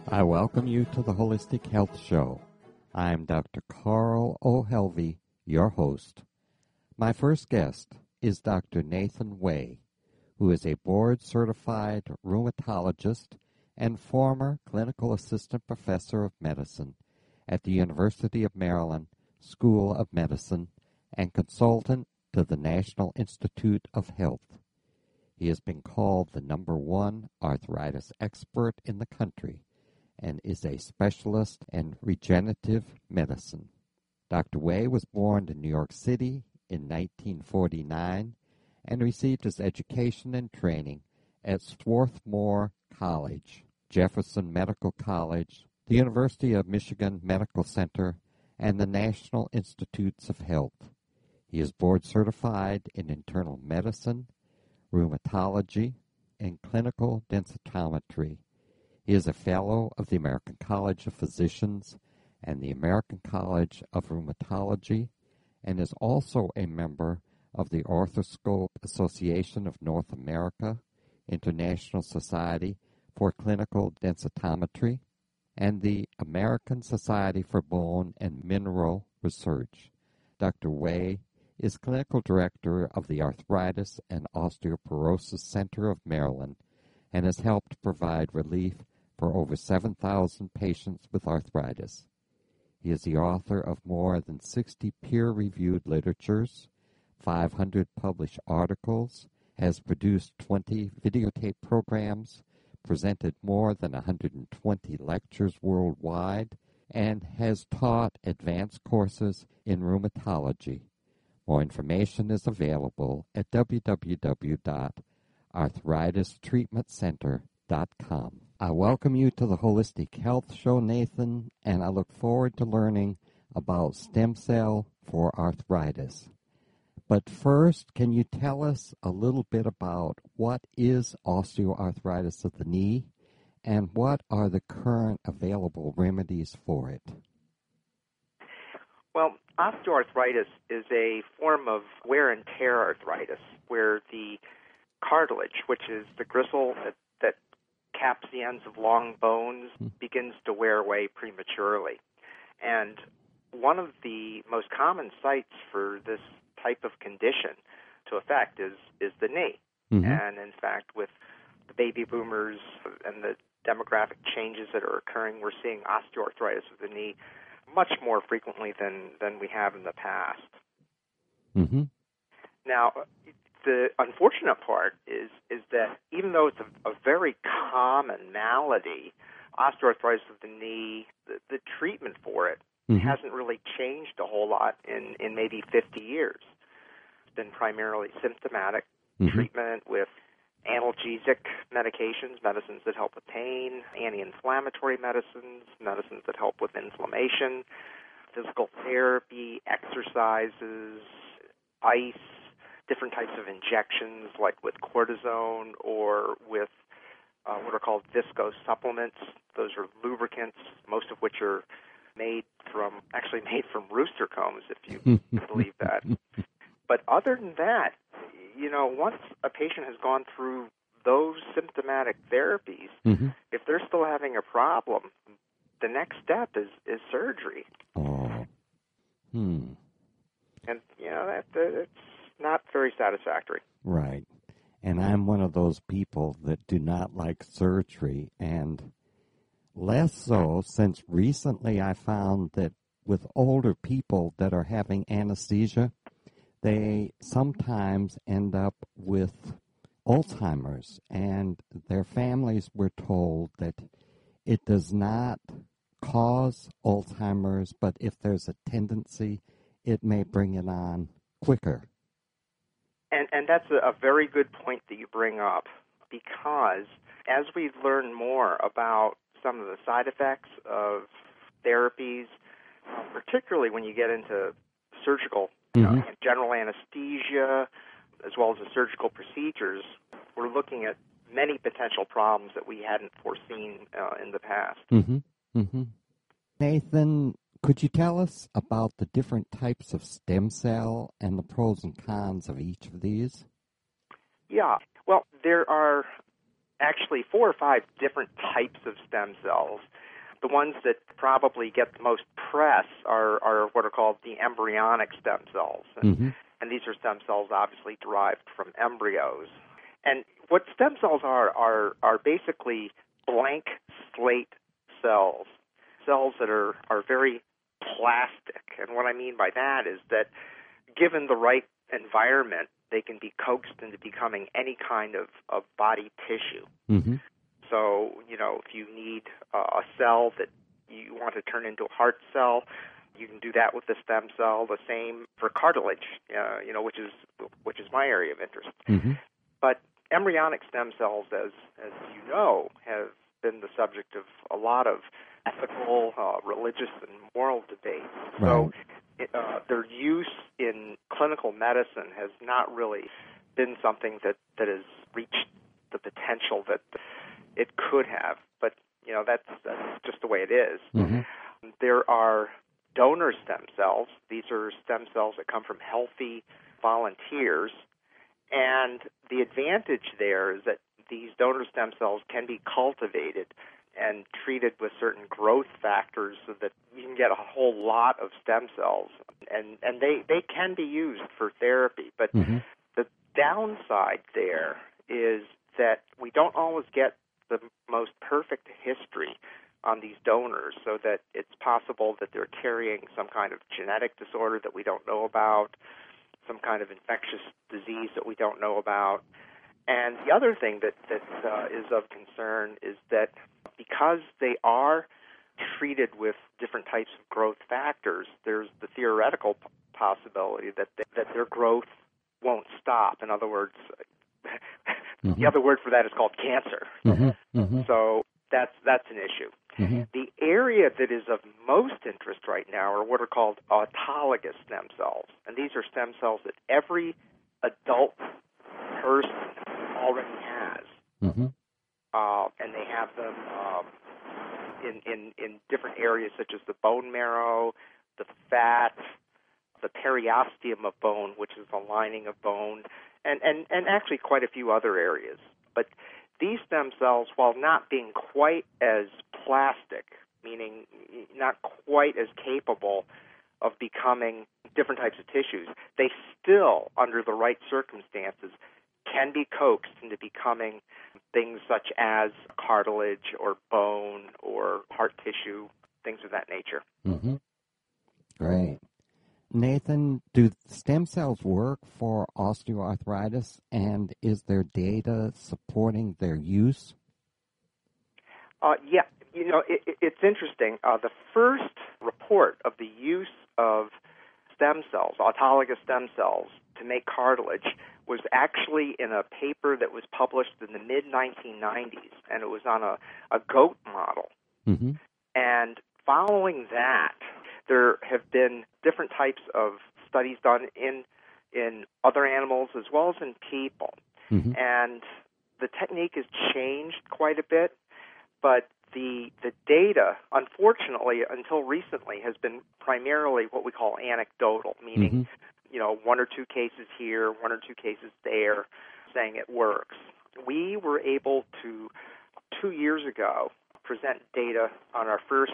I welcome you to the Holistic Health Show. I'm Dr. Carl O'Helvey, your host. My first guest is Dr. Nathan Way, who is a board-certified rheumatologist and former clinical assistant professor of medicine at the University of Maryland School of Medicine and consultant to the National Institute of Health. He has been called the #1 arthritis expert in the country and is a specialist in regenerative medicine. Dr. Way was born in New York City in 1949 and received his education and training at Swarthmore College, Jefferson Medical College, the University of Michigan Medical Center, and the National Institutes of Health. He is board certified in internal medicine, rheumatology, and clinical densitometry. He is a fellow of the American College of Physicians and the American College of Rheumatology, and is also a member of the Arthroscope Association of North America, International Society for Clinical Densitometry, and the American Society for Bone and Mineral Research. Dr. Way is Clinical Director of the Arthritis and Osteoporosis Center of Maryland and has helped provide relief for over 7,000 patients with arthritis. He is the author of more than 60 peer-reviewed literatures, 500 published articles, has produced 20 videotape programs, presented more than 120 lectures worldwide, and has taught advanced courses in rheumatology. More information is available at www.arthritistreatmentcenter.com. I welcome you to the Holistic Health Show, Nathan, and I look forward to learning about stem cell for arthritis. But first, can you tell us a little bit about what is osteoarthritis of the knee and what are the current available remedies for it? Well, osteoarthritis is a form of wear and tear arthritis where the cartilage, which is the gristle that caps the ends of long bones, begins to wear away prematurely. And one of the most common sites for this type of condition to affect is the knee. Mm-hmm. And in fact, with the baby boomers and the demographic changes that are occurring, we're seeing osteoarthritis of the knee much more frequently than we have in the past. Mm-hmm. Now, the unfortunate part is that even though it's a very common malady, osteoarthritis of the knee, the treatment for it hasn't really changed a whole lot in maybe 50 years. It's been primarily symptomatic treatment with analgesic medications, medicines that help with pain, anti-inflammatory medicines, medicines that help with inflammation, physical therapy, exercises, ice, different types of injections like with cortisone or with what are called viscose supplements. Those are lubricants, most of which are made from rooster combs, if you believe that. But other than that, once a patient has gone through those symptomatic therapies, if they're still having a problem, the next step is surgery. Oh. And, it's not very satisfactory. Right. And I'm one of those people that do not like surgery, and less so since recently I found that with older people that are having anesthesia, they sometimes end up with Alzheimer's, and their families were told that it does not cause Alzheimer's, but if there's a tendency, it may bring it on quicker. And that's a very good point that you bring up, because as we learn more about some of the side effects of therapies, particularly when you get into surgical, general anesthesia, as well as the surgical procedures, we're looking at many potential problems that we hadn't foreseen in the past. Nathan, could you tell us about the different types of stem cell and the pros and cons of each of these? Yeah. Well, there are actually 4 or 5 different types of stem cells. The ones that probably get the most press are what are called the embryonic stem cells. And these are stem cells obviously derived from embryos. And what stem cells are basically blank slate cells that are very plastic. And what I mean by that is that given the right environment, they can be coaxed into becoming any kind of body tissue. So, if you need a cell that you want to turn into a heart cell, you can do that with the stem cell. The same for cartilage, which is my area of interest. But embryonic stem cells, as you know, have been the subject of a lot of ethical, religious, and moral debates. Right. So their use in clinical medicine has not really been something that has reached the potential that it could have. But, that's just the way it is. There are donor stem cells. These are stem cells that come from healthy volunteers. And the advantage there is that these donor stem cells can be cultivated and treated with certain growth factors so that you can get a whole lot of stem cells. And they can be used for therapy. But the downside there is that we don't always get the most perfect history on these donors, so that it's possible that they're carrying some kind of genetic disorder that we don't know about, some kind of infectious disease that we don't know about. And the other thing that is of concern is that because they are treated with different types of growth factors, there's the theoretical possibility that their growth won't stop. In other words, the other word for that is called cancer. So that's an issue. The area that is of most interest right now are what are called autologous stem cells. And these are stem cells that every adult person already has. And they have them in different areas such as the bone marrow, the fat, the periosteum of bone, which is the lining of bone, and actually quite a few other areas. But these stem cells, while not being quite as plastic, meaning not quite as capable of becoming different types of tissues, they still, under the right circumstances, can be coaxed into becoming things such as cartilage or bone or heart tissue, things of that nature. Great. Nathan, do stem cells work for osteoarthritis, and is there data supporting their use? Yeah, it's interesting. The first report of the use of stem cells, autologous stem cells, to make cartilage was actually in a paper that was published in the mid-1990s, and it was on a goat model. And following that, there have been different types of studies done in other animals as well as in people. And the technique has changed quite a bit, but the data, unfortunately, until recently, has been primarily what we call anecdotal, meaning, 1 or 2 cases here, 1 or 2 cases there, saying it works. We were able to, 2 years ago, present data on our first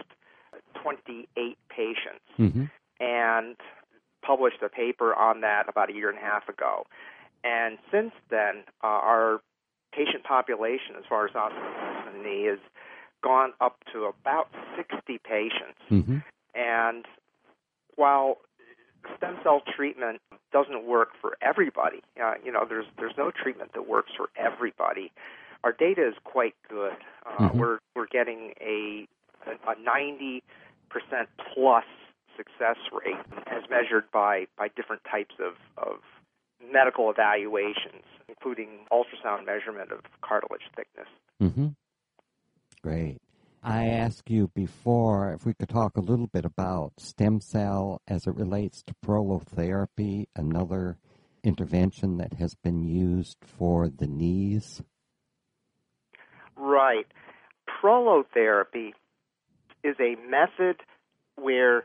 28 patients and published a paper on that about 1.5 years ago. And since then, our patient population, as far as osteoporosis in the knee, has gone up to about 60 patients. And while stem cell treatment doesn't work for everybody, there's no treatment that works for everybody, our data is quite good. We're getting a 90% plus success rate as measured by different types of medical evaluations, including ultrasound measurement of cartilage thickness. Great. I asked you before if we could talk a little bit about stem cell as it relates to prolotherapy, another intervention that has been used for the knees. Right. Prolotherapy is a method where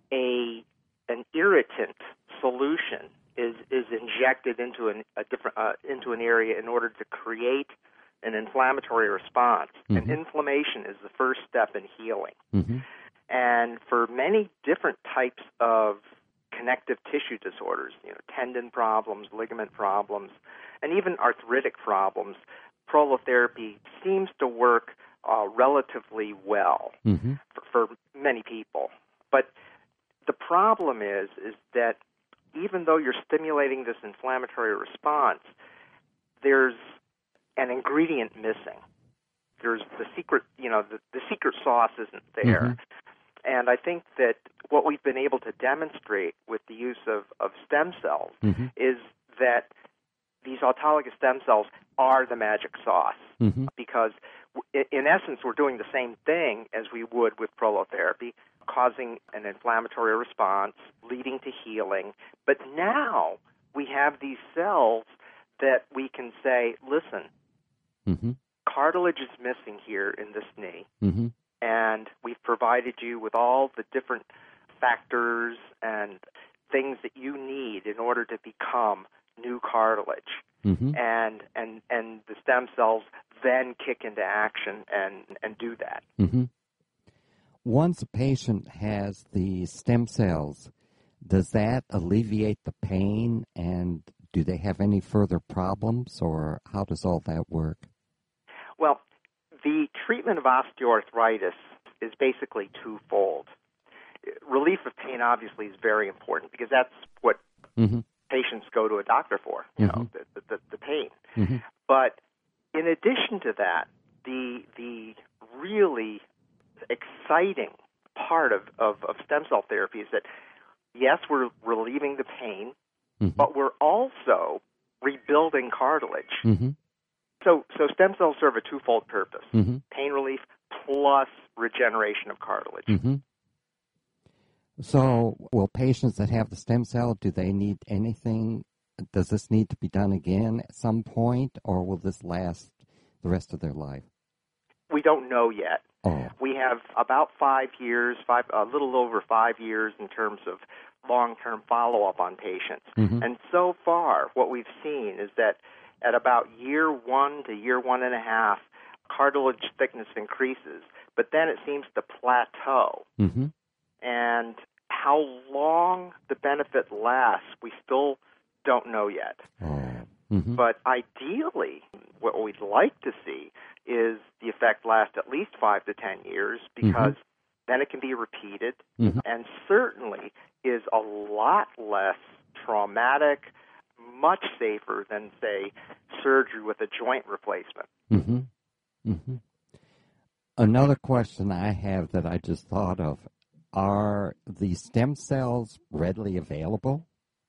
an irritant solution is injected into an area in order to create an inflammatory response. Mm-hmm. And inflammation is the first step in healing. Mm-hmm. And for many different types of connective tissue disorders, tendon problems, ligament problems, and even arthritic problems, prolotherapy seems to work relatively well Mm-hmm. for many people. But the problem is that even though you're stimulating this inflammatory response, there's an ingredient missing. There's the secret, the secret sauce isn't there. Mm-hmm. And I think that what we've been able to demonstrate with the use of stem cells Mm-hmm. is that these autologous stem cells are the magic sauce. Mm-hmm. Because in essence, we're doing the same thing as we would with prolotherapy, causing an inflammatory response, leading to healing. But now we have these cells that we can say, listen, Mm-hmm. cartilage is missing here in this knee, Mm-hmm. and we've provided you with all the different factors and things that you need in order to become new cartilage. Mm-hmm. And the stem cells then kick into action and do that. Mm-hmm. Once a patient has the stem cells, does that alleviate the pain, and do they have any further problems, or how does all that work? Well, the treatment of osteoarthritis is basically twofold. Relief of pain obviously is very important because that's what Mm-hmm. patients go to a doctor for, Mm-hmm. the pain. Mm-hmm. But in addition to that, the really exciting part of stem cell therapy is that, yes, we're relieving the pain, Mm-hmm. but we're also rebuilding cartilage. Mm-hmm. So stem cells serve a twofold purpose, Mm-hmm. pain relief plus regeneration of cartilage. Mm-hmm. So, will patients that have the stem cell, do they need anything? Does this need to be done again at some point, or will this last the rest of their life? We don't know yet. Oh. We have about 5 years, a little over 5 years in terms of long-term follow-up on patients. Mm-hmm. And so far, what we've seen is that at about year 1 to year 1.5, cartilage thickness increases, but then it seems to plateau. Mm-hmm. And how long the benefit lasts, we still don't know yet. Oh. Mm-hmm. But ideally, what we'd like to see is the effect last at least 5 to 10 years because then it can be repeated Mm-hmm. and certainly is a lot less traumatic, much safer than, say, surgery with a joint replacement. Mm-hmm. Mm-hmm. Another question I have that I just thought of, are the stem cells readily available?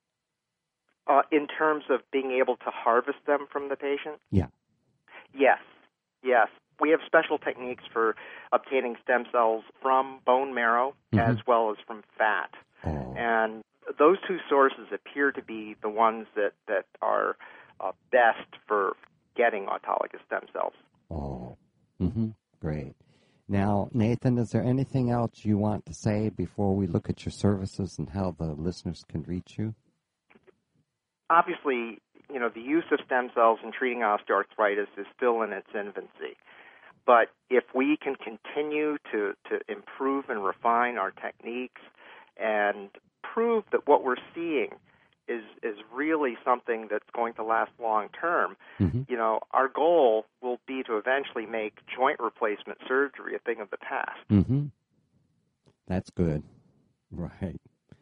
In terms of being able to harvest them from the patient? Yeah. Yes. We have special techniques for obtaining stem cells from bone marrow as well as from fat. Oh. And those two sources appear to be the ones that are best for getting autologous stem cells. Oh. Mm-hmm. Great. Now, Nathan, is there anything else you want to say before we look at your services and how the listeners can reach you? Obviously, the use of stem cells in treating osteoarthritis is still in its infancy. But if we can continue to improve and refine our techniques and prove that what we're seeing is really something that's going to last long term, our goal will be to eventually make joint replacement surgery a thing of the past. Mm-hmm. That's good. Right.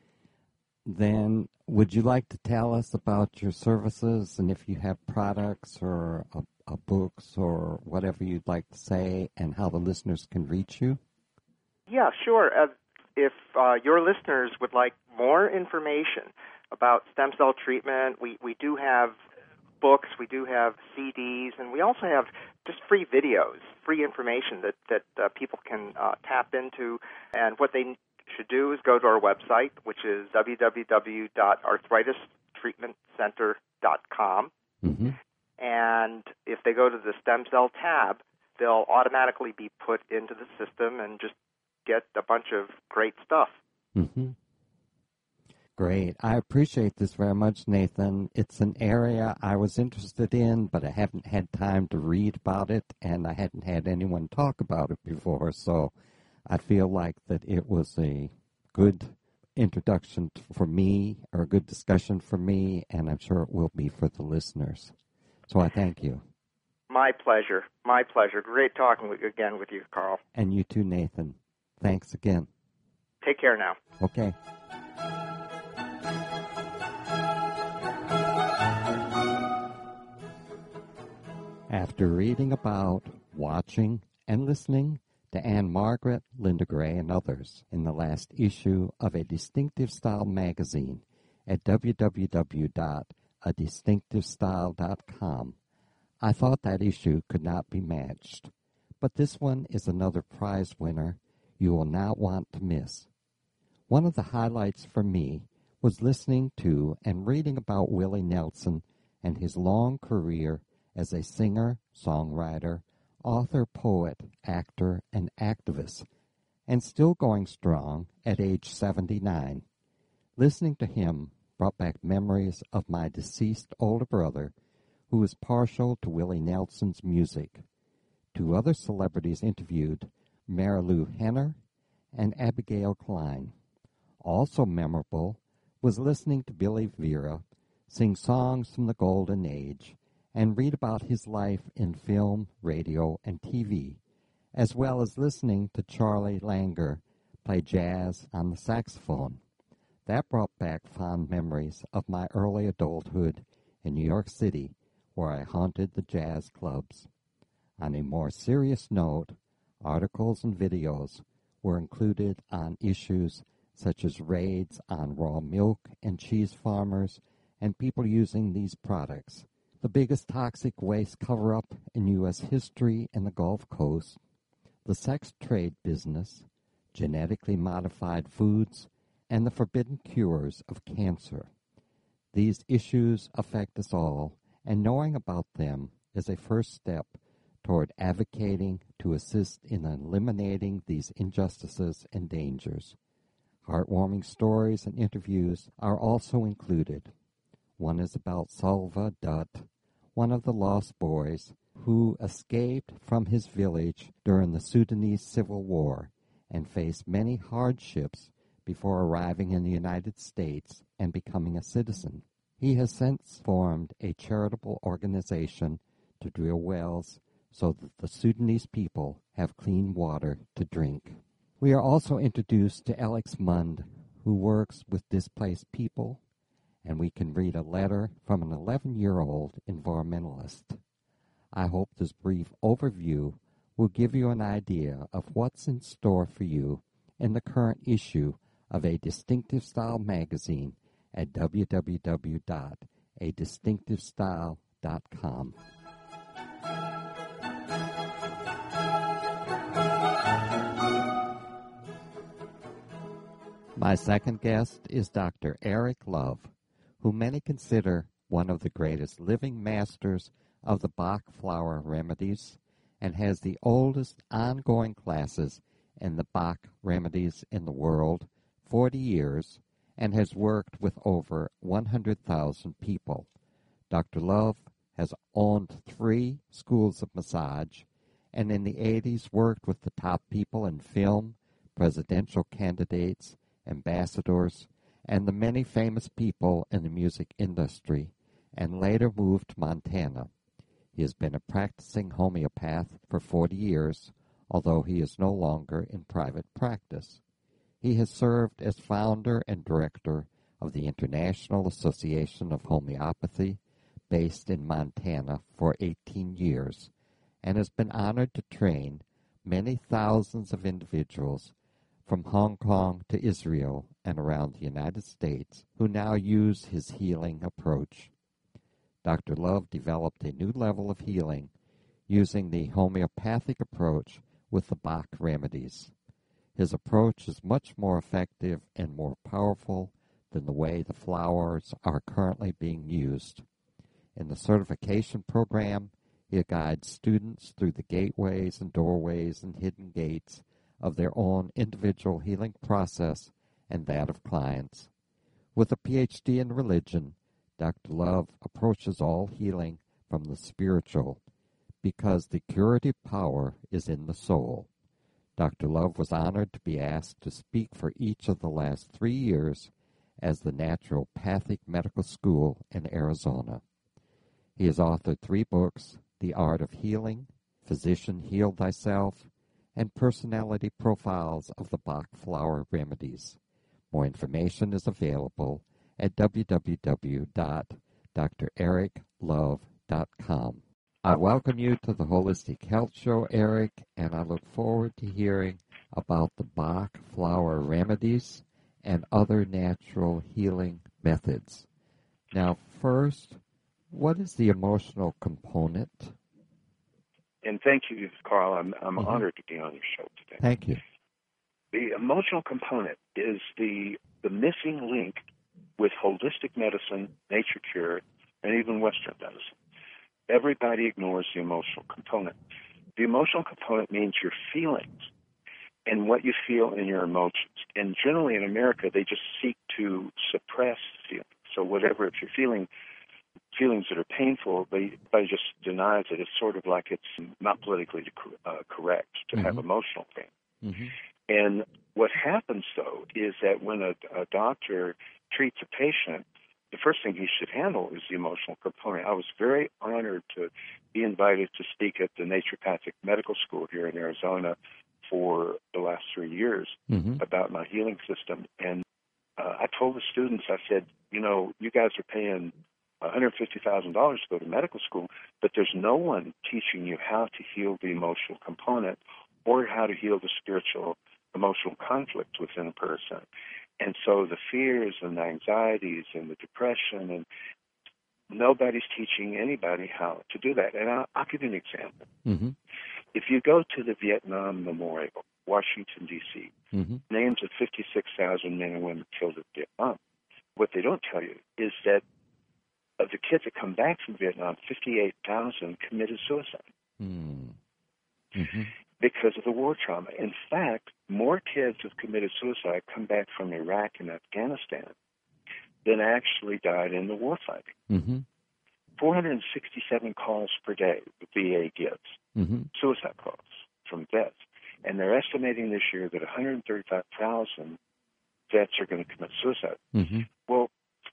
Then would you like to tell us about your services and if you have products or books or whatever you'd like to say and how the listeners can reach you? Yeah, sure. If your listeners would like more information about stem cell treatment, we do have books, we do have CDs, and we also have just free videos, free information that people can tap into. And what they should do is go to our website, which is www.arthritistreatmentcenter.com. Mm-hmm. And if they go to the stem cell tab, they'll automatically be put into the system and just get a bunch of great stuff. Mm-hmm. Great. I appreciate this very much, Nathan. It's an area I was interested in, but I haven't had time to read about it, and I hadn't had anyone talk about it before, so I feel like that it was a good introduction for me, or a good discussion for me, and I'm sure it will be for the listeners. So I thank you. My pleasure. My pleasure. Great talking again with you, Carl. And you too, Nathan. Thanks again. Take care now. Okay. After reading about, watching, and listening to Anne Margaret, Linda Gray, and others in the last issue of A Distinctive Style magazine at www.adistinctivestyle.com, I thought that issue could not be matched. But this one is another prize winner you will not want to miss. One of the highlights for me was listening to and reading about Willie Nelson and his long career as a singer, songwriter, author, poet, actor, and activist, and still going strong at age 79. Listening to him brought back memories of my deceased older brother, who was partial to Willie Nelson's music. Two other celebrities interviewed, Marilu Henner and Abigail Klein. Also memorable was listening to Billy Vera sing songs from the Golden Age and read about his life in film, radio, and TV, as well as listening to Charlie Langer play jazz on the saxophone. That brought back fond memories of my early adulthood in New York City, where I haunted the jazz clubs. On a more serious note, articles and videos were included on issues such as raids on raw milk and cheese farmers and people using these products, the biggest toxic waste cover-up in U.S. history and the Gulf Coast, the sex trade business, genetically modified foods, and the forbidden cures of cancer. These issues affect us all, and knowing about them is a first step toward advocating to assist in eliminating these injustices and dangers. Heartwarming stories and interviews are also included. One is about Salva Dutt, one of the lost boys who escaped from his village during the Sudanese Civil War and faced many hardships before arriving in the United States and becoming a citizen. He has since formed a charitable organization to drill wells so that the Sudanese people have clean water to drink. We are also introduced to Alex Mund, who works with displaced people, and we can read a letter from an 11-year-old environmentalist. I hope this brief overview will give you an idea of what's in store for you in the current issue of A Distinctive Style magazine at www.adistinctivestyle.com. My second guest is Dr. Eric Love, who many consider one of the greatest living masters of the Bach flower remedies and has the oldest ongoing classes in the Bach remedies in the world, 40 years, and has worked with over 100,000 people. Dr. Love has owned 3 schools of massage, and in the 80s worked with the top people in film, presidential candidates, ambassadors, and the many famous people in the music industry, and later moved to Montana. He has been a practicing homeopath for 40 years, although he is no longer in private practice. He has served as founder and director of the International Association of Homeopathy, based in Montana, for 18 years, and has been honored to train many thousands of individuals from Hong Kong to Israel and around the United States who now use his healing approach. Dr. Love developed a new level of healing using the homeopathic approach with the Bach remedies. His approach is much more effective and more powerful than the way the flowers are currently being used. In the certification program, he guides students through the gateways and doorways and hidden gates of their own individual healing process and that of clients. With a PhD in religion, Dr. Love approaches all healing from the spiritual because the curative power is in the soul. Dr. Love was honored to be asked to speak for each of the last 3 years as the Naturopathic Medical School in Arizona. He has authored 3 books, The Art of Healing, Physician Heal Thyself, and Personality Profiles of the Bach Flower Remedies. More information is available at www.dreriklove.com. I welcome you to the Holistic Health Show, Eric, and I look forward to hearing about the Bach Flower Remedies and other natural healing methods. Now, first, what is the emotional component? And thank you, Carl. I'm honored to be on your show today. Thank you. The emotional component is the missing link with holistic medicine, nature cure, and even Western medicine. Everybody ignores the emotional component. The emotional component means your feelings and what you feel in your emotions. And generally in America, they just seek to suppress feelings. So whatever, if you're feeling feelings that are painful, they just denies it. It's sort of like it's not politically correct to have emotional pain. And what happens, though, is that when a doctor treats a patient, the first thing he should handle is the emotional component. I was very honored to be invited to speak at the Naturopathic Medical School here in Arizona for the last 3 years about my healing system. And I told the students, I said, you guys are paying $150,000 to go to medical school, but there's no one teaching you how to heal the emotional component or how to heal the spiritual emotional conflict within a person. And so the fears and the anxieties and the depression, and nobody's teaching anybody how to do that. And I'll give you an example. If you go to the Vietnam Memorial, Washington, D.C., names of 56,000 men and women killed in Vietnam, what they don't tell you is that of the kids that come back from Vietnam, 58,000 committed suicide because of the war trauma. In fact, more kids who've committed suicide come back from Iraq and Afghanistan than actually died in the war fighting. 467 calls per day the VA gets, suicide calls from vets. And they're estimating this year that 135,000 vets are going to commit suicide. Well,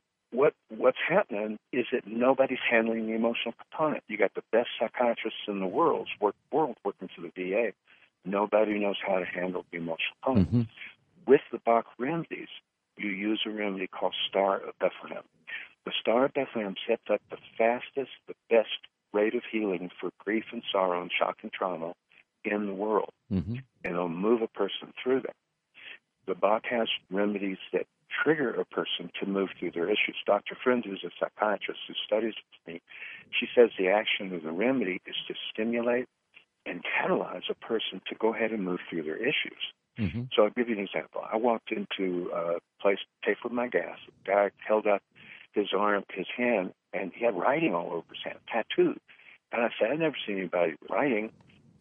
what's happening is that nobody's handling the emotional component. You got the best psychiatrists in the world working for the VA. Nobody knows how to handle the emotional component. With the Bach remedies, you use a remedy called Star of Bethlehem. The Star of Bethlehem sets up the fastest, the best rate of healing for grief and sorrow and shock and trauma in the world. And it'll move a person through that. The Bach has remedies that trigger a person to move through their issues. Dr. Friend, who's a psychiatrist who studies with me, she says the action of the remedy is to stimulate and catalyze a person to go ahead and move through their issues. So I'll give you an example. I walked into a place to pay for my gas. The guy held up his arm, his hand, and he had writing all over his hand, tattooed. And I said, I've never seen anybody writing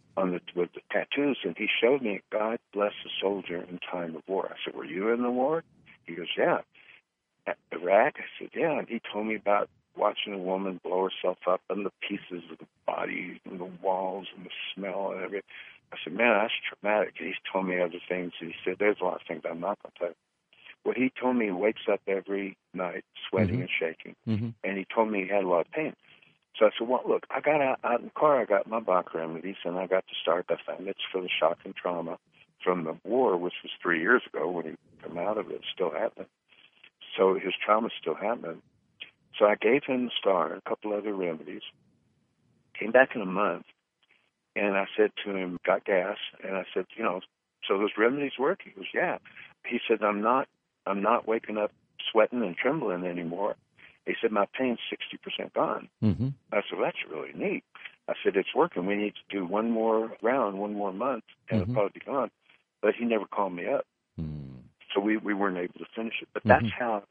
with the tattoos. And he showed me, God bless the soldier in time of war. I said, were you in the war? He goes, yeah. At Iraq? I said, yeah. And he told me about watching a woman blow herself up and the pieces of the body and the walls and the smell and everything. I said, man, that's traumatic. And he's told me other things. And he said, there's a lot of things I'm not going to tell you. Well, he told me he wakes up every night sweating and shaking. And he told me he had a lot of pain. So I said, well, look, I got out in the car, I got my Bach remedies, and I got to start Bethlehem. It's for the shock and trauma from the war, which was 3 years ago when he came out of it. It's still happening. So his trauma's still happening. So I gave him the Star and a couple other remedies. Came back in a month, and I said to him, got gas, and I said, so those remedies work? He goes, yeah. He said, I'm not waking up sweating and trembling anymore. He said, my pain's 60% gone. I said, well, that's really neat. I said, it's working. We need to do one more round, one more month, and it'll probably be gone. But he never called me up. So we weren't able to finish it. But that's how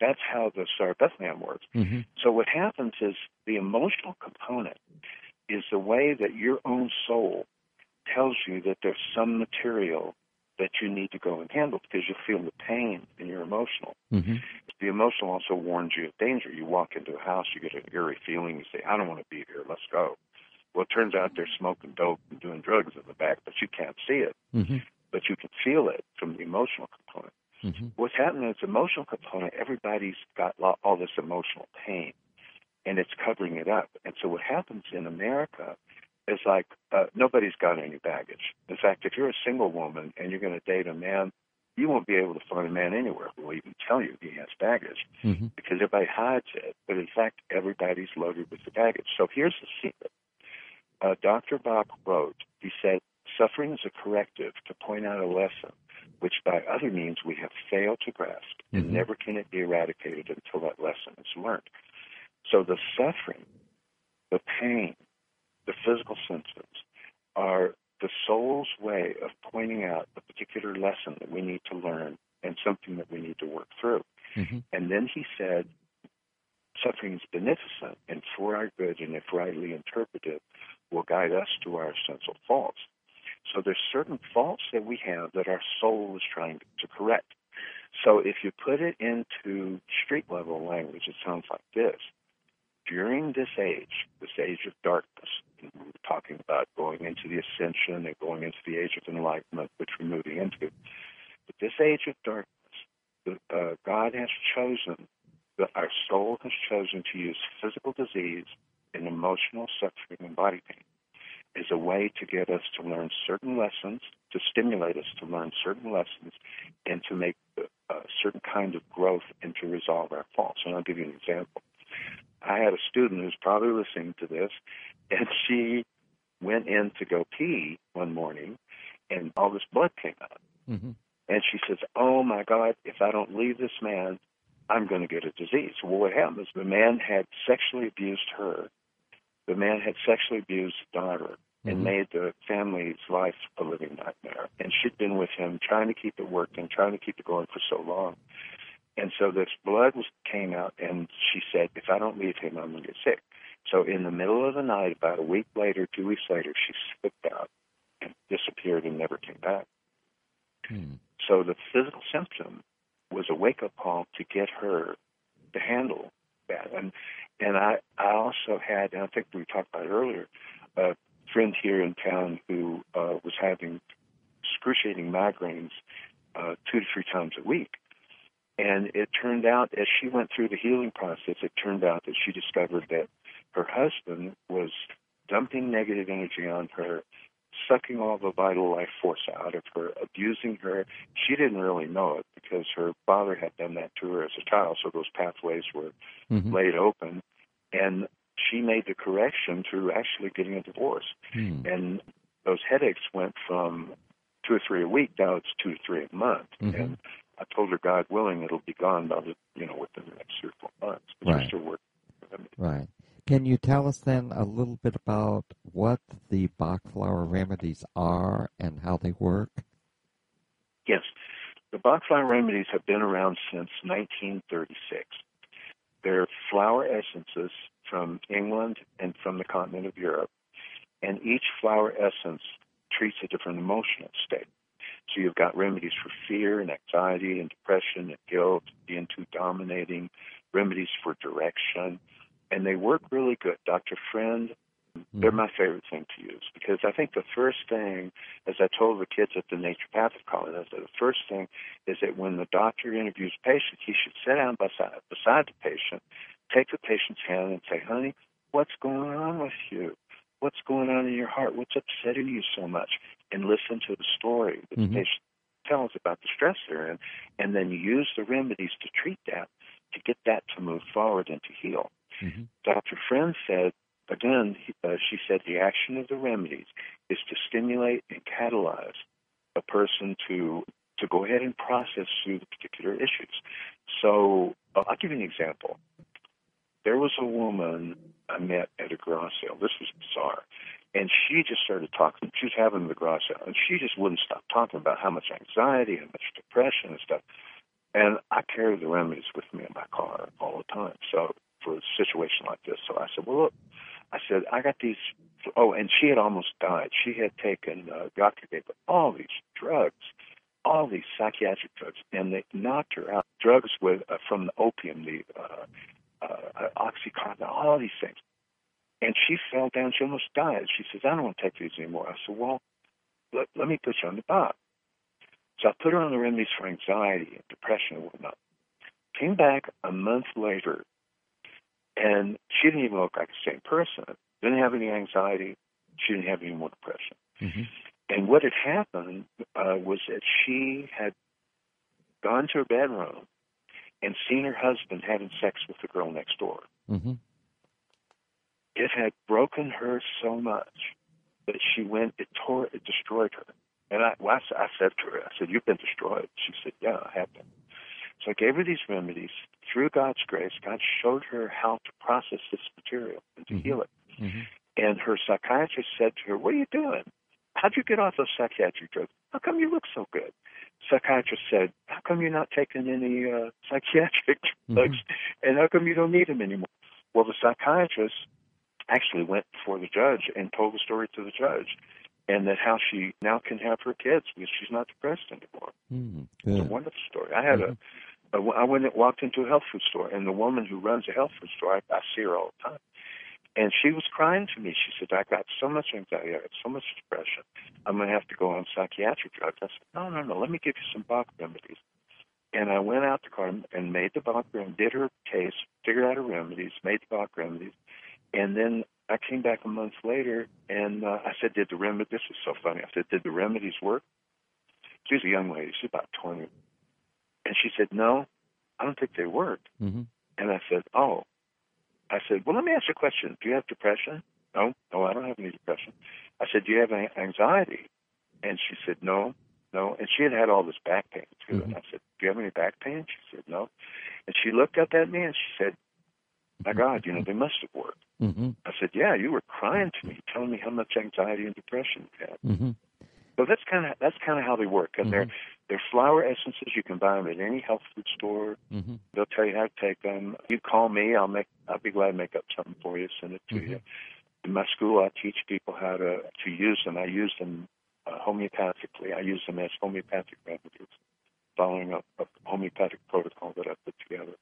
the Star of Bethlehem works. So what happens is the emotional component is the way that your own soul tells you that there's some material that you need to go and handle because you feel the pain and you're emotional. Mm-hmm. The emotional also warns you of danger. You walk into a house, you get an eerie feeling, you say, I don't want to be here, let's go. Well, it turns out they're smoking dope and doing drugs in the back, but you can't see it. Mm-hmm. But you can feel it from the emotional component. Mm-hmm. What's happening is the emotional component, everybody's got all this emotional pain, and it's covering it up. And so what happens in America is like nobody's got any baggage. In fact, if you're a single woman and you're going to date a man, you won't be able to find a man anywhere who will even tell you he has baggage Mm-hmm. because everybody hides it. But in fact, everybody's loaded with the baggage. So here's the secret. Dr. Bach wrote, he said, suffering is a corrective to point out a lesson which by other means we have failed to grasp, and Mm-hmm. never can it be eradicated until that lesson is learned. So the suffering, the pain, the physical symptoms are the soul's way of pointing out a particular lesson that we need to learn and something that we need to work through. Mm-hmm. And then he said, suffering is beneficent and for our good, and if rightly interpreted, will guide us to our essential faults. So there's certain faults that we have that our soul is trying to correct. So if you put it into street-level language, it sounds like this. During this age of darkness, and we were talking about going into the ascension and going into the age of enlightenment, which we're moving into. But this age of darkness, God has chosen, our soul has chosen to use physical disease and emotional suffering and body pain as a way to get us to learn certain lessons, to stimulate us to learn certain lessons, and to make a certain kind of growth and to resolve our faults. And I'll give you an example. I had a student who's probably listening to this, and she went in to go pee one morning, and all this blood came out. Mm-hmm. And she says, oh, my God, if I don't leave this man, I'm going to get a disease. Well, what happened is the man had sexually abused her. The man had sexually abused the daughter and Mm-hmm. made the family's life a living nightmare. And she'd been with him trying to keep it working, trying to keep it going for so long. And so this blood came out, and she said, if I don't leave him, I'm going to get sick. So in the middle of the night, about a week later, 2 weeks later, she slipped out and disappeared and never came back. Mm-hmm. So the physical symptom was a wake-up call to get her to handle that. And I also had, and I think we talked about it earlier, a friend here in town who was having excruciating migraines 2 to 3 times a week. And it turned out, as she went through the healing process, it turned out that she discovered that her husband was dumping negative energy on her, sucking all the vital life force out of her, abusing her. She didn't really know it because her father had done that to her as a child, so those pathways were Mm-hmm. laid open. And she made the correction through actually getting a divorce. Mm-hmm. And those headaches went from 2 or 3 a week, now it's 2 to 3 a month. Mm-hmm. And I told her, God willing, it'll be gone by within the next 3 or 4 months. But Right. we're still working with them. Right. Can you tell us then a little bit about what the Bach flower remedies are and how they work? Yes. The Bach flower remedies have been around since 1936. They're flower essences from England and from the continent of Europe, and each flower essence treats a different emotional state. So you've got remedies for fear and anxiety and depression and guilt, being too dominating, remedies for direction, and they work really good. Dr. Friend, they're my favorite thing to use because I think the first thing, as I told the kids at the naturopathic college, I said the first thing is that when the doctor interviews a patient, he should sit down beside the patient, take the patient's hand and say, honey, what's going on with you? What's going on in your heart? What's upsetting you so much? And listen to the story that the patient tells about the stress they're in, and then use the remedies to treat that, to get that to move forward and to heal. Mm-hmm. Dr. Friend said, again, she said the action of the remedies is to stimulate and catalyze a person to go ahead and process through the particular issues. So I'll give you an example. There was a woman I met at a garage sale. This was bizarre. And she just started talking. She was having the garage sale, and she just wouldn't stop talking about how much anxiety, how much depression and stuff. And I carry the remedies with me in my car all the time. So for a situation like this, so I said, well, look, I said, I got these. Oh, and she had almost died. She had taken, doctor gave her all these drugs all these psychiatric drugs, and they knocked her out. Drugs with from the opium, the Oxycontin, all these things. And she fell down. She almost died. She says, I don't want to take these anymore. I said, well, let me put you on the box. So I put her on the remedies for anxiety and depression and whatnot. Came back a month later, and she didn't even look like the same person. Didn't have any anxiety. She didn't have any more depression. Mm-hmm. And what had happened was that she had gone to her bedroom and seen her husband having sex with the girl next door. Mm-hmm. It had broken her so much that she went, it destroyed her. And I said to her, I said, you've been destroyed. She said, yeah, I have been. So I gave her these remedies. Through God's grace, God showed her how to process this material and to heal it. Mm-hmm. And her psychiatrist said to her, what are you doing? How'd you get off those psychiatric drugs? How come you look so good? Psychiatrist said, how come you're not taking any psychiatric drugs? And how come you don't need them anymore? Well, the psychiatrist actually went before the judge and told the story to the judge, and that how she now can have her kids because she's not depressed anymore. It's a wonderful story. I had I went and walked into a health food store, and the woman who runs a health food store, I see her all the time, and she was crying to me. She said, I got so much anxiety, I got so much depression, I'm going to have to go on psychiatric drugs. I said, no, let me give you some Bach remedies. And I went out to car and made the Bach remedies, did her case, figured out her remedies, made the Bach remedies, and then I came back a month later, and I said, this is so funny. I said, did the remedies work? She was a young lady. She's about 20. And she said, no, I don't think they worked. Mm-hmm. And I said, oh. I said, well, let me ask you a question. Do you have depression? No, I don't have any depression. I said, do you have anxiety? And she said, no. And she had all this back pain, too. Mm-hmm. And I said, do you have any back pain? She said, no. And she looked up at me, and she said, my God, they must have worked. Mm-hmm. I said, yeah, you were crying to me, telling me how much anxiety and depression you had. Mm-hmm. So that's kind of how they work. And they're flower essences. You can buy them at any health food store. Mm-hmm. They'll tell you how to take them. You call me, I'll be glad to make up something for you, send it to you. In my school, I teach people how to use them. I use them homeopathically. I use them as homeopathic remedies, following up a homeopathic protocol that I put together.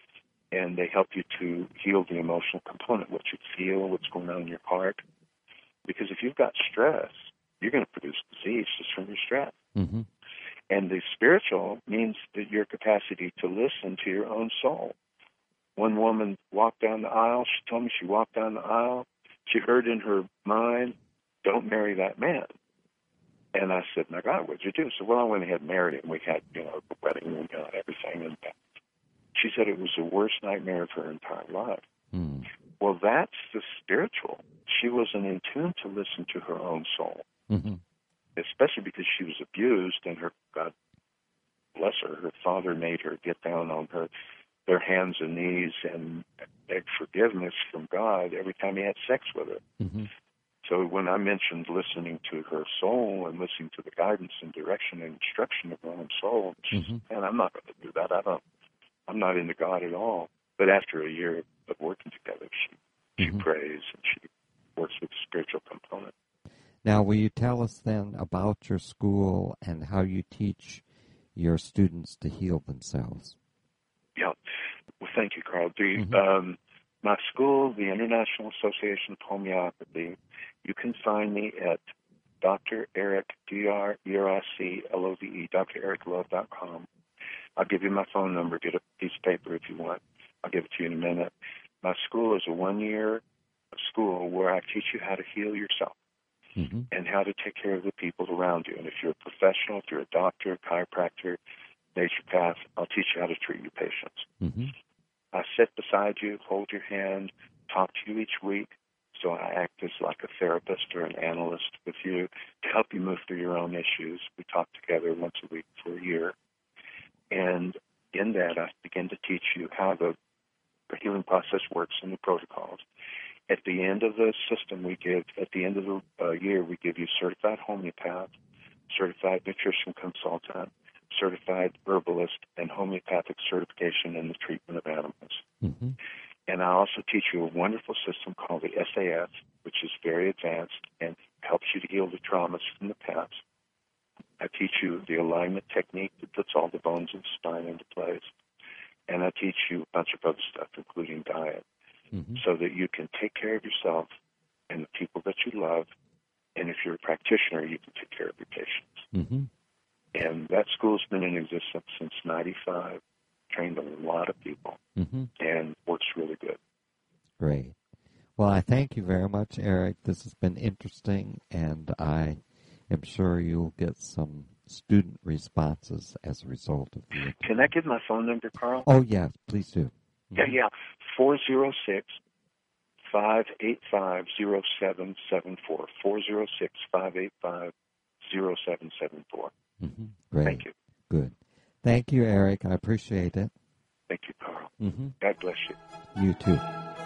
And they help you to heal the emotional component, what you feel, what's going on in your heart. Because if you've got stress, you're going to produce disease just from your stress. Mm-hmm. And the spiritual means that your capacity to listen to your own soul. One woman walked down the aisle. She told me she walked down the aisle. She heard in her mind, don't marry that man. And I said, my God, what'd you do? So, well, I went ahead and married him. We had, a wedding and everything. And she said it was the worst nightmare of her entire life. Mm. Well, that's the spiritual. She wasn't in tune to listen to her own soul, especially because she was abused, and God bless her father made her get down on their hands and knees and beg forgiveness from God every time he had sex with her. Mm-hmm. So when I mentioned listening to her soul and listening to the guidance and direction and instruction of her own soul, she said, man, I'm not going to do that. I'm not into God at all. But after a year of working together, she prays and she works with the spiritual component. Now, will you tell us then about your school and how you teach your students to heal themselves? Yeah. Well, thank you, Carl. My school, the International Association of Homeopathy, you can find me at Dr. Eric, D-R-E-R-I-C-L-O-V-E, drericlove.com. I'll give you my phone number. Get a piece of paper if you want. I'll give it to you in a minute. My school is a one-year school where I teach you how to heal yourself and how to take care of the people around you. And if you're a professional, if you're a doctor, chiropractor, naturopath, I'll teach you how to treat your patients. Mm-hmm. I sit beside you, hold your hand, talk to you each week. So I act as like a therapist or an analyst with you to help you move through your own issues. We talk together once a week for a year. And in that, I begin to teach you how the healing process works and the protocols. At the end of the system, at the end of the year, we give you certified homeopath, certified nutrition consultant, certified herbalist, and homeopathic certification in the treatment of animals. Mm-hmm. And I also teach you a wonderful system called the SAS, which is very advanced and helps you to heal the traumas from the past. I teach you the alignment technique that puts all the bones of the spine into place. And I teach you a bunch of other stuff, including diet, so that you can take care of yourself and the people that you love. And if you're a practitioner, you can take care of your patients. And that school's been in existence since '95, trained a lot of people, and works really good. Great. Well, I thank you very much, Eric. This has been interesting, and I am sure you'll get some student responses as a result of the interview. Can I give my phone number, Carl? Oh, yes, please do. Yeah. 406-585-0774. 406-585-0774. Great. Thank you. Good. Thank you, Eric. I appreciate it. Thank you, Carl. God bless you. You too.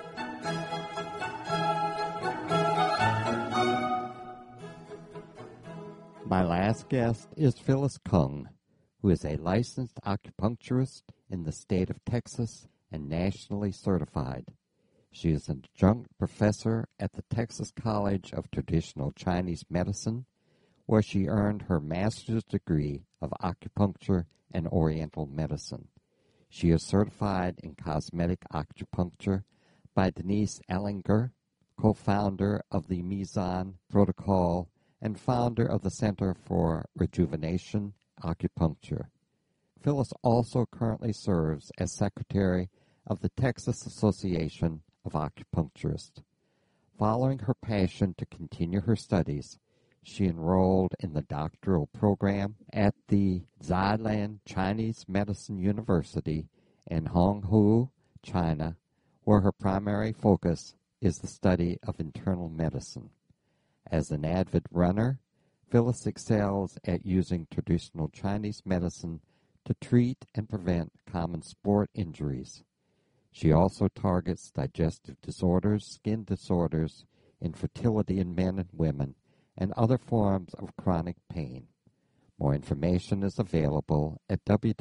My last guest is Phyllis Kung, who is a licensed acupuncturist in the state of Texas and nationally certified. She is an adjunct professor at the Texas College of Traditional Chinese Medicine, where she earned her master's degree of acupuncture and oriental medicine. She is certified in cosmetic acupuncture by Denise Ellinger, co-founder of the Mizan Protocol and founder of the Center for Rejuvenation Acupuncture. Phyllis also currently serves as secretary of the Texas Association of Acupuncturists. Following her passion to continue her studies, she enrolled in the doctoral program at the Xilan Chinese Medicine University in Honghu, China, where her primary focus is the study of internal medicine. As an avid runner, Phyllis excels at using traditional Chinese medicine to treat and prevent common sport injuries. She also targets digestive disorders, skin disorders, infertility in men and women, and other forms of chronic pain. More information is available at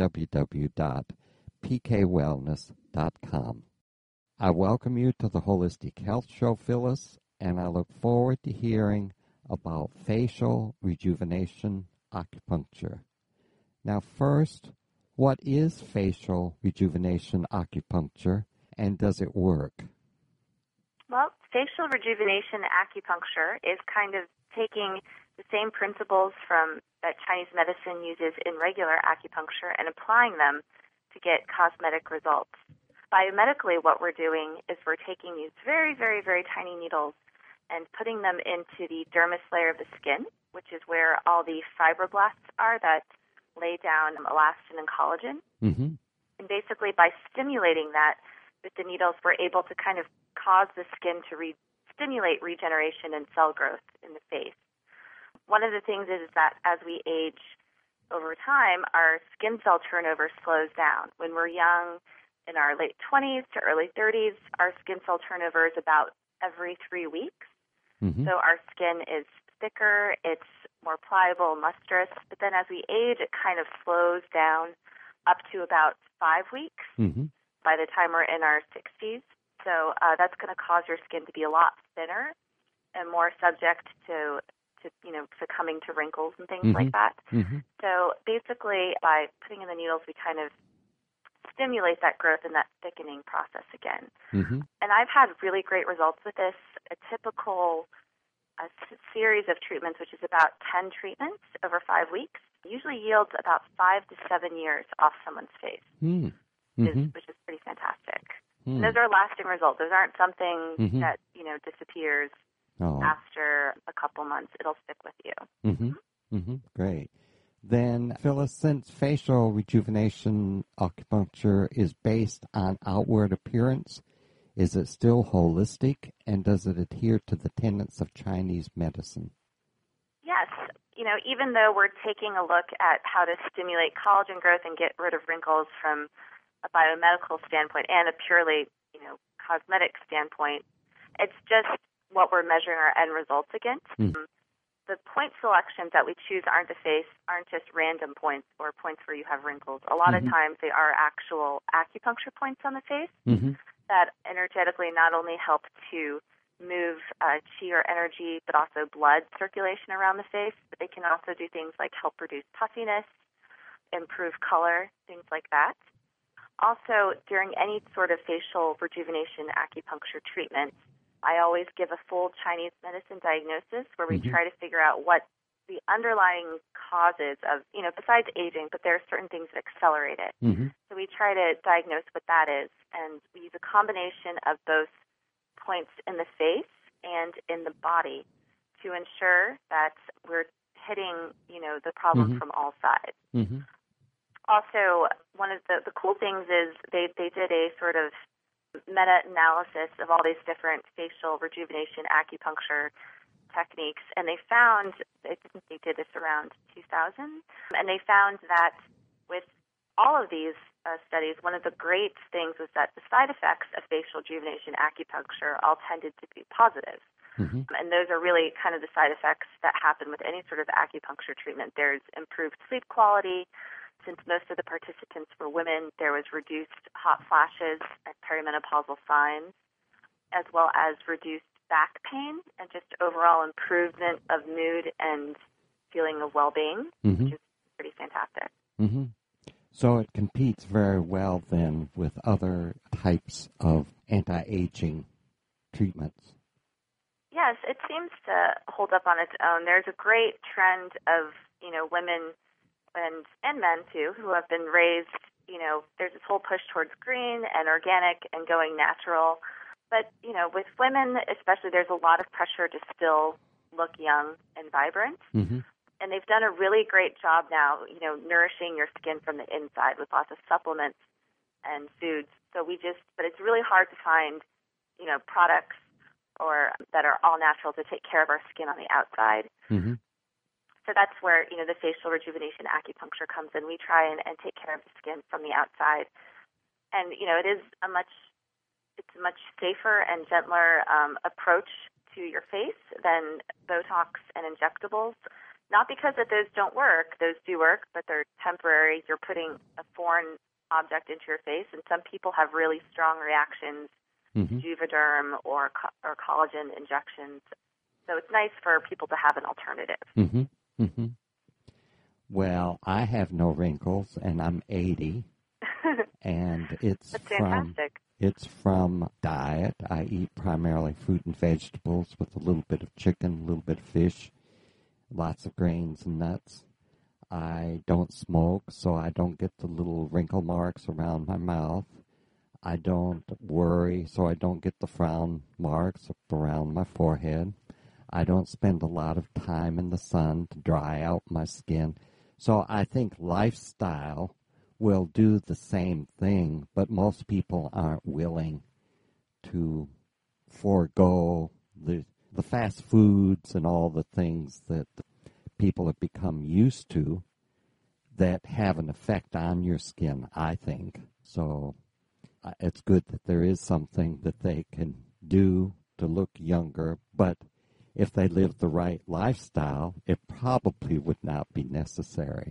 www.pkwellness.com. I welcome you to the Holistic Health Show, Phyllis, and I look forward to hearing about facial rejuvenation acupuncture. Now, first, what is facial rejuvenation acupuncture, and does it work? Well, facial rejuvenation acupuncture is kind of taking the same principles that Chinese medicine uses in regular acupuncture and applying them to get cosmetic results. Biomedically, what we're doing is we're taking these very, very, very tiny needles and putting them into the dermis layer of the skin, which is where all the fibroblasts are that lay down elastin and collagen. And basically, by stimulating that with the needles, we're able to kind of cause the skin to stimulate regeneration and cell growth in the face. One of the things is that as we age over time, our skin cell turnover slows down. When we're young, in our late 20s to early 30s, our skin cell turnover is about every 3 weeks. So our skin is thicker, it's more pliable, lustrous, but then as we age, it kind of slows down up to about 5 weeks by the time we're in our 60s. So that's going to cause your skin to be a lot thinner and more subject to succumbing to wrinkles and things like that. So basically, by putting in the needles, we kind of stimulate that growth and that thickening process again. And I've had really great results with this. A typical series of treatments, which is about 10 treatments over 5 weeks, usually yields about 5 to 7 years off someone's face, which is pretty fantastic. And those are lasting results. Those aren't something that, disappears after a couple months. It'll stick with you. Great. Then, Phyllis, since facial rejuvenation acupuncture is based on outward appearance, is it still holistic, and does it adhere to the tenets of Chinese medicine? Yes. Even though we're taking a look at how to stimulate collagen growth and get rid of wrinkles from a biomedical standpoint and a purely, cosmetic standpoint, it's just what we're measuring our end results against. The point selections that we choose aren't just random points or points where you have wrinkles. A lot of times they are actual acupuncture points on the face that energetically not only help to move qi or energy, but also blood circulation around the face. But they can also do things like help reduce puffiness, improve color, things like that. Also, during any sort of facial rejuvenation acupuncture treatment, I always give a full Chinese medicine diagnosis where we try to figure out what the underlying causes of, besides aging, but there are certain things that accelerate it. So we try to diagnose what that is, and we use a combination of both points in the face and in the body to ensure that we're hitting, the problem from all sides. Also, one of the cool things is they did a sort of meta-analysis of all these different facial rejuvenation acupuncture techniques, and they found, I think they did this around 2000, and they found that with all of these studies, one of the great things was that the side effects of facial rejuvenation acupuncture all tended to be positive. And those are really kind of the side effects that happen with any sort of acupuncture treatment. There's improved sleep quality. Since most of the participants were women, there was reduced hot flashes and perimenopausal signs, as well as reduced back pain and just overall improvement of mood and feeling of well-being, which is pretty fantastic. So it competes very well then with other types of anti-aging treatments. Yes, it seems to hold up on its own. There's a great trend of, women and men too, who have been raised, there's this whole push towards green and organic and going natural. But, with women especially, there's a lot of pressure to still look young and vibrant. And they've done a really great job now, nourishing your skin from the inside with lots of supplements and foods. But it's really hard to find, products or that are all natural to take care of our skin on the outside. So that's where, the facial rejuvenation acupuncture comes in. We try and take care of the skin from the outside. And, it's a much safer and gentler approach to your face than Botox and injectables. Not because that those don't work. Those do work, but they're temporary. You're putting a foreign object into your face, and some people have really strong reactions to Juvederm or collagen injections. So it's nice for people to have an alternative. Well, I have no wrinkles, and I'm 80, and it's from diet. I eat primarily fruit and vegetables with a little bit of chicken, a little bit of fish, lots of grains and nuts. I don't smoke, so I don't get the little wrinkle marks around my mouth. I don't worry, so I don't get the frown marks around my forehead. I don't spend a lot of time in the sun to dry out my skin. So I think lifestyle will do the same thing, but most people aren't willing to forego the fast foods and all the things that people have become used to that have an effect on your skin, I think. So it's good that there is something that they can do to look younger, but if they live the right lifestyle, it probably would not be necessary.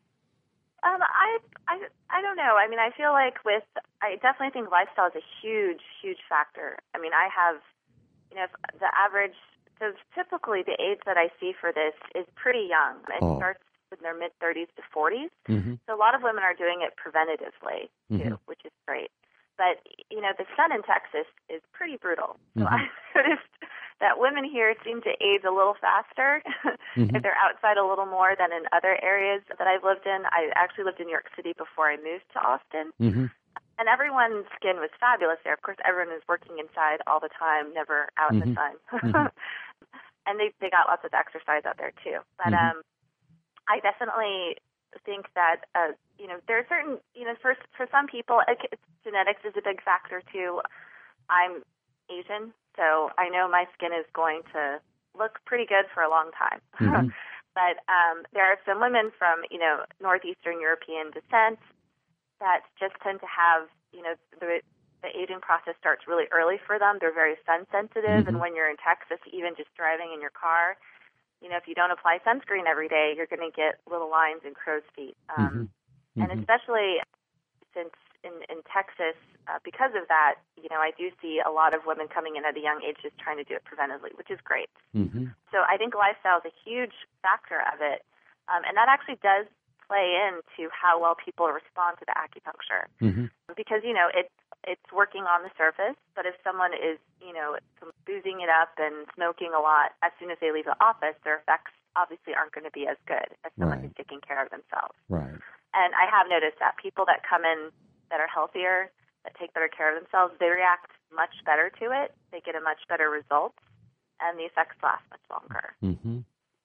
I don't know. I mean, I feel like I definitely think lifestyle is a huge, huge factor. I mean, I have, the average, so typically the age that I see for this is pretty young. It starts in their mid-30s to 40s. So a lot of women are doing it preventatively, too, which is great. But, the sun in Texas is pretty brutal. So I noticed that women here seem to age a little faster if they're outside a little more than in other areas that I've lived in. I actually lived in New York City before I moved to Austin. And everyone's skin was fabulous there. Of course, everyone was working inside all the time, never out in the sun. And they got lots of exercise out there, too. But I definitely think that, there are certain, for some people, genetics is a big factor, too. I'm Asian, so I know my skin is going to look pretty good for a long time. But there are some women from, Northeastern European descent that just tend to have, the aging process starts really early for them. They're very sun sensitive, and when you're in Texas, even just driving in your car, if you don't apply sunscreen every day, you're going to get little lines and crow's feet. And especially since in Texas, because of that, I do see a lot of women coming in at a young age just trying to do it preventively, which is great. Mm-hmm. So I think lifestyle is a huge factor of it, and that actually does play into how well people respond to the acupuncture. Mm-hmm. Because, it's working on the surface, but if someone is, boozing it up and smoking a lot, as soon as they leave the office, their effects obviously aren't going to be as good as someone who's taking care of themselves. Right. And I have noticed that people that come in that are healthier, that take better care of themselves, they react much better to it. They get a much better result, and the effects last much longer. Mm-hmm.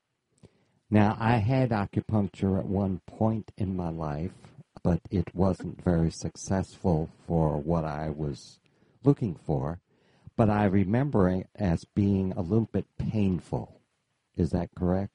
Now, I had acupuncture at one point in my life, but it wasn't very successful for what I was looking for. But I remember it as being a little bit painful. Is that correct?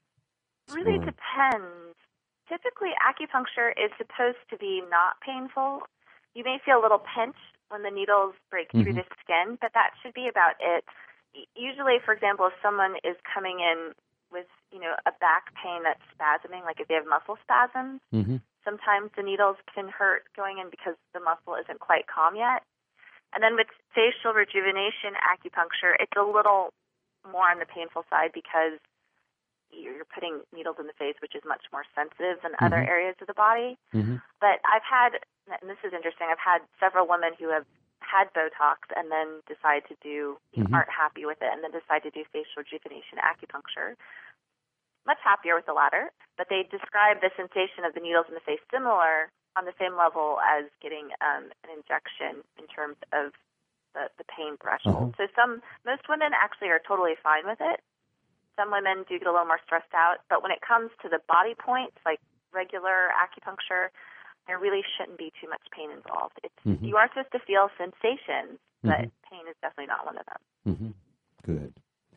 It really depends. Typically, acupuncture is supposed to be not painful. You may feel a little pinch when the needles break through the skin, but that should be about it. Usually, for example, if someone is coming in with, a back pain that's spasming, like if they have muscle spasms, sometimes the needles can hurt going in because the muscle isn't quite calm yet. And then with facial rejuvenation acupuncture, it's a little more on the painful side because you're putting needles in the face, which is much more sensitive than other areas of the body. But I've had, and this is interesting, I've had several women who have had Botox and then decide to do, aren't happy with it, and then decide to do facial rejuvenation acupuncture. Much happier with the latter, but they describe the sensation of the needles in the face similar on the same level as getting an injection in terms of the pain threshold. So most women actually are totally fine with it. Some women do get a little more stressed out, but when it comes to the body points, like regular acupuncture, there really shouldn't be too much pain involved. You are supposed to feel sensations, but pain is definitely not one of them. Good.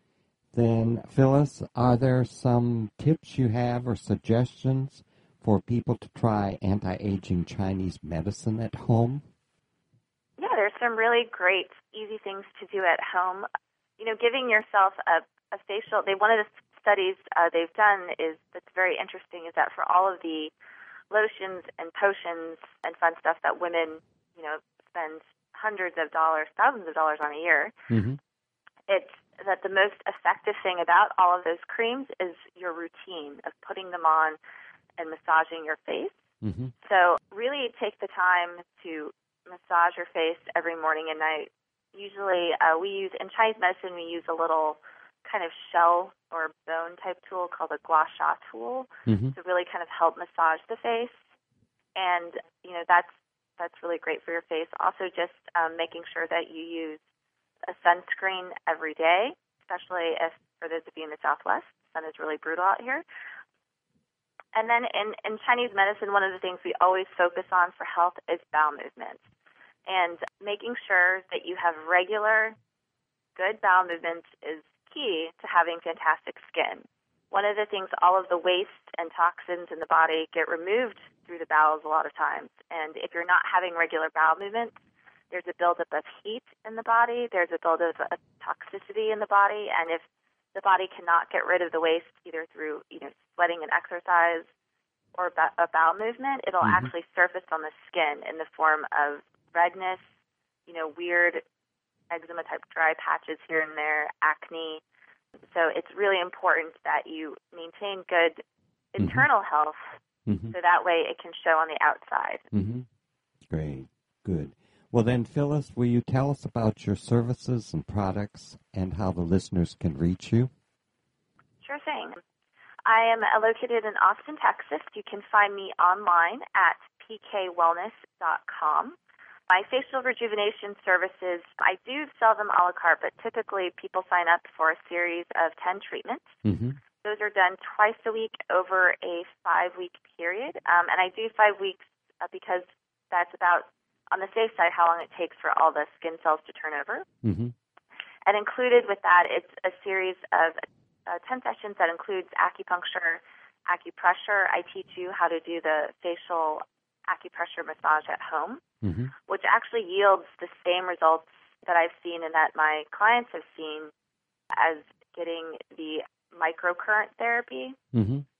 Then, Phyllis, are there some tips you have or suggestions for people to try anti-aging Chinese medicine at home? Yeah, there's some really great, easy things to do at home. Giving yourself a facial, one of the studies they've done that's very interesting is that for all of the lotions and potions and fun stuff that women, spend hundreds of dollars, thousands of dollars on a year, it's that the most effective thing about all of those creams is your routine of putting them on and massaging your face. So really take the time to massage your face every morning and night. Usually in Chinese medicine, we use a little kind of shell or bone type tool called a gua sha tool to really kind of help massage the face. And, that's really great for your face. Also just making sure that you use a sunscreen every day, especially if, for those of you in the Southwest, the sun is really brutal out here. And then in Chinese medicine, one of the things we always focus on for health is bowel movements. And making sure that you have regular, good bowel movements is key to having fantastic skin. One of the things, all of the waste and toxins in the body get removed through the bowels a lot of times. And if you're not having regular bowel movements, there's a buildup of heat in the body. There's a buildup of toxicity in the body. And if the body cannot get rid of the waste either through sweating and exercise or a bowel movement, it'll actually surface on the skin in the form of redness, weird eczema-type dry patches here and there, acne. So it's really important that you maintain good internal health so that way it can show on the outside. Great. Good. Well, then, Phyllis, will you tell us about your services and products and how the listeners can reach you? Sure thing. I am located in Austin, Texas. You can find me online at pkwellness.com. My facial rejuvenation services, I do sell them a la carte, but typically people sign up for a series of 10 treatments. Those are done twice a week over a 5-week period. And I do 5 weeks because that's about, on the safe side, how long it takes for all the skin cells to turn over. And included with that, it's a series of 10 sessions that includes acupuncture, acupressure. I teach you how to do the facial acupressure massage at home, which actually yields the same results that I've seen and that my clients have seen as getting the microcurrent therapy.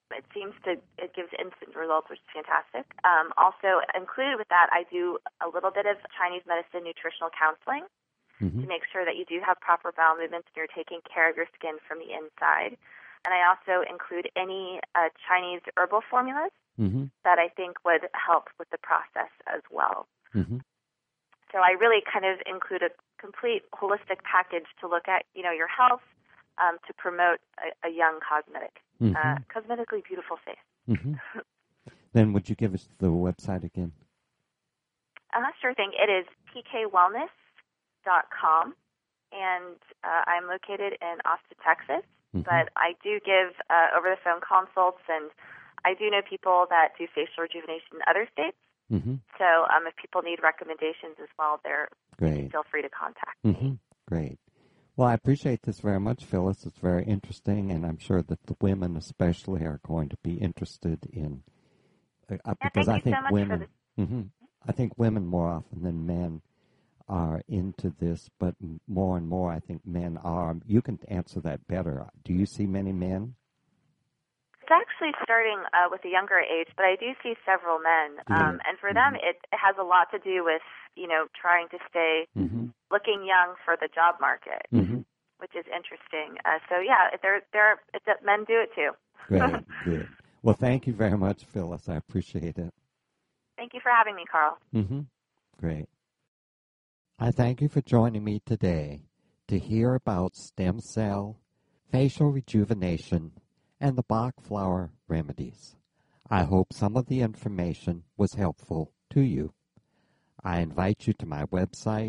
It gives instant results, which is fantastic. Also included with that, I do a little bit of Chinese medicine nutritional counseling to make sure that you do have proper bowel movements and you're taking care of your skin from the inside. And I also include any Chinese herbal formulas that I think would help with the process as well. So I really kind of include a complete holistic package to look at, your health, to promote a young cosmetically beautiful face. Then would you give us the website again? Sure thing. It is pkwellness.com, and I'm located in Austin, Texas. But I do give over-the-phone consults, and I do know people that do facial rejuvenation in other states. So if people need recommendations as well, feel free to contact me. Great. Well, I appreciate this very much, Phyllis. It's very interesting, and I'm sure that the women especially are going to be interested in because I think women. I think women more often than men are into this, but more and more I think men are. You can answer that better. Do you see many men? It's actually starting with a younger age, but I do see several men. And for them, it has a lot to do with, trying to stay looking young for the job market, which is interesting. So, yeah, men do it too. Great, good. Well, thank you very much, Phyllis. I appreciate it. Thank you for having me, Carl. Great. I thank you for joining me today to hear about stem cell, facial rejuvenation, and the Bach flower remedies. I hope some of the information was helpful to you. I invite you to my website,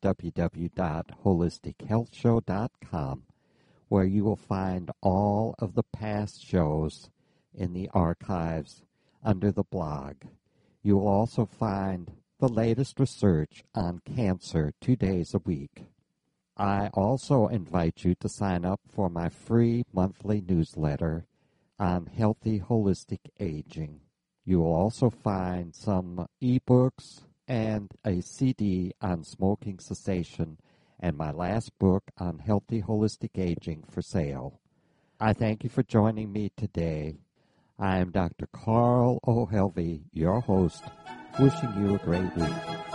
www.holistichealthshow.com, where you will find all of the past shows in the archives under the blog. You will also find the latest research on cancer 2 days a week. I also invite you to sign up for my free monthly newsletter on healthy holistic aging. You will also find some ebooks and a CD on smoking cessation and my last book on healthy holistic aging for sale. I thank you for joining me today. I am Dr. Carl O'Helvey, your host, wishing you a great week.